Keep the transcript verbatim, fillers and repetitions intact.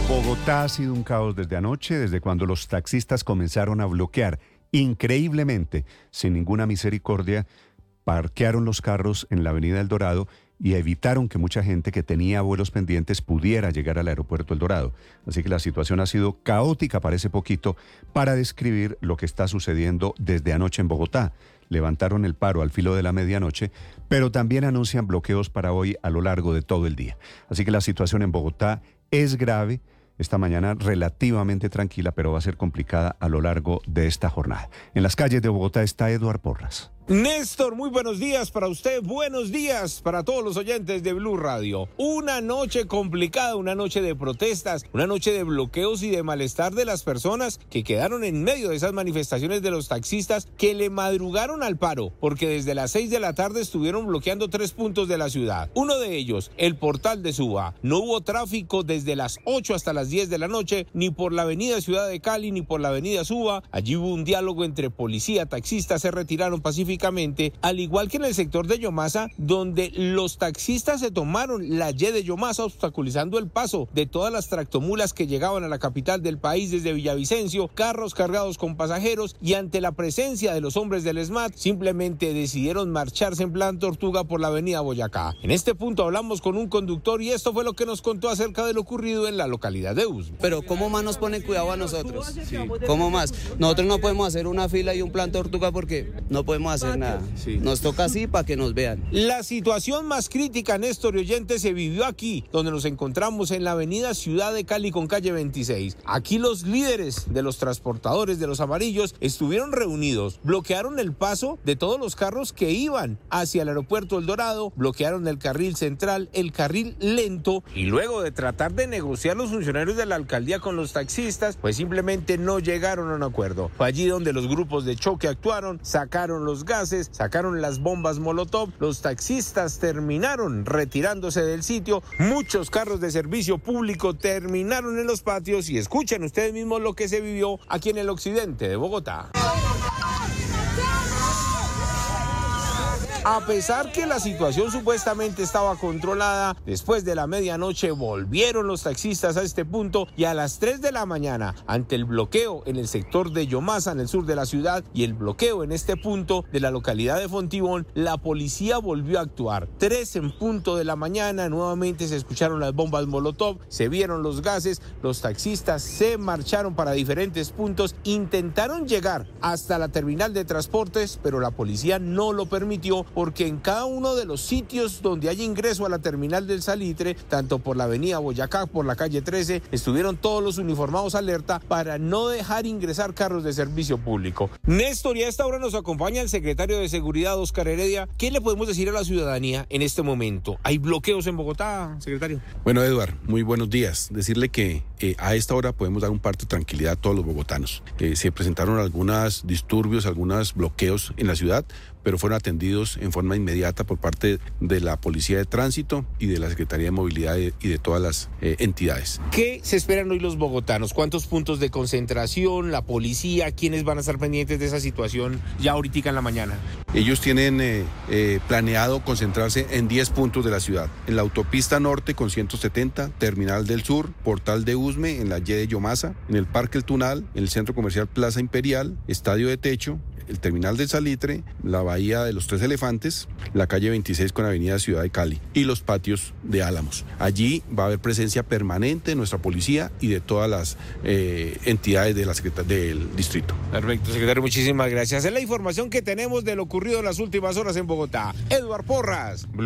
Bogotá ha sido un caos desde anoche, desde cuando los taxistas comenzaron a bloquear increíblemente, sin ninguna misericordia, parquearon los carros en la avenida El Dorado y evitaron que mucha gente que tenía vuelos pendientes pudiera llegar al aeropuerto El Dorado. Así que la situación ha sido caótica, parece poquito, para describir lo que está sucediendo desde anoche en Bogotá. Levantaron el paro al filo de la medianoche, pero también anuncian bloqueos para hoy a lo largo de todo el día. Así que la situación en Bogotá es grave. Esta mañana relativamente tranquila, pero va a ser complicada a lo largo de esta jornada. En las calles de Bogotá está Eduard Porras. Néstor, muy buenos días para usted, buenos días para todos los oyentes de Blue Radio. Una noche complicada, una noche de protestas, una noche de bloqueos y de malestar de las personas que quedaron en medio de esas manifestaciones de los taxistas que le madrugaron al paro, porque desde las seis de la tarde estuvieron bloqueando tres puntos de la ciudad. Uno de ellos, el Portal de Suba. No hubo tráfico desde las ocho hasta las diez de la noche, ni por la avenida Ciudad de Cali, ni por la avenida Suba. Allí hubo un diálogo entre policía, taxistas, se retiraron pacíficamente. Al igual que en el sector de Yomasa, donde los taxistas se tomaron la Y de Yomasa, obstaculizando el paso de todas las tractomulas que llegaban a la capital del país desde Villavicencio, carros cargados con pasajeros, y ante la presencia de los hombres del ESMAD, simplemente decidieron marcharse en plan tortuga por la avenida Boyacá. En este punto hablamos con un conductor y esto fue lo que nos contó acerca de lo ocurrido en la localidad de Usme. Pero ¿cómo más nos ponen cuidado a nosotros? Sí. ¿Cómo más? Nosotros no podemos hacer una fila y un plan tortuga porque no podemos hacer nada. Sí. Nos toca así para que nos vean. La situación más crítica, Néstor y oyentes, se vivió aquí, donde nos encontramos en la avenida Ciudad de Cali con calle veintiséis. Aquí los líderes de los transportadores de los amarillos estuvieron reunidos, bloquearon el paso de todos los carros que iban hacia el aeropuerto El Dorado, bloquearon el carril central, el carril lento, y luego de tratar de negociar los funcionarios de la alcaldía con los taxistas, pues simplemente no llegaron a un acuerdo. Fue allí donde los grupos de choque actuaron, sacaron los gases, sacaron las bombas molotov, los taxistas terminaron retirándose del sitio, muchos carros de servicio público terminaron en los patios y escuchen ustedes mismos lo que se vivió aquí en el occidente de Bogotá. A pesar que la situación supuestamente estaba controlada, después de la medianoche volvieron los taxistas a este punto y a las tres de la mañana, ante el bloqueo en el sector de Yomasa, en el sur de la ciudad, y el bloqueo en este punto de la localidad de Fontibón, la policía volvió a actuar. Tres en punto de la mañana, nuevamente se escucharon las bombas molotov, se vieron los gases, los taxistas se marcharon para diferentes puntos, intentaron llegar hasta la terminal de transportes, pero la policía no lo permitió, porque en cada uno de los sitios donde hay ingreso a la terminal del Salitre, tanto por la avenida Boyacá, por la calle trece, estuvieron todos los uniformados alerta para no dejar ingresar carros de servicio público. Néstor, y a esta hora nos acompaña el secretario de Seguridad, Oscar Heredia. ¿Qué le podemos decir a la ciudadanía en este momento? ¿Hay bloqueos en Bogotá, secretario? Bueno, Eduard, muy buenos días. Decirle que eh, a esta hora podemos dar un parte de tranquilidad a todos los bogotanos. Eh, se presentaron algunos disturbios, algunos bloqueos en la ciudad, pero fueron atendidos en forma inmediata por parte de la Policía de Tránsito y de la Secretaría de Movilidad y de todas las eh, entidades. ¿Qué se esperan hoy los bogotanos? ¿Cuántos puntos de concentración? ¿La policía? ¿Quiénes van a estar pendientes de esa situación ya ahorita en la mañana? Ellos tienen eh, eh, planeado concentrarse en diez puntos de la ciudad. En la autopista norte con ciento setenta, Terminal del Sur, Portal de Usme, en la Y de Yomasa, en el Parque El Tunal, en el Centro Comercial Plaza Imperial, Estadio de Techo, el Terminal del Salitre, la Bahía de los Tres Elefantes, la calle veintiséis con avenida Ciudad de Cali y los patios de Álamos. Allí va a haber presencia permanente de nuestra policía y de todas las eh, entidades de la secreta- del distrito. Perfecto, secretario, muchísimas gracias. Es la información que tenemos de lo ocurrido en las últimas horas en Bogotá. Eduard Porras.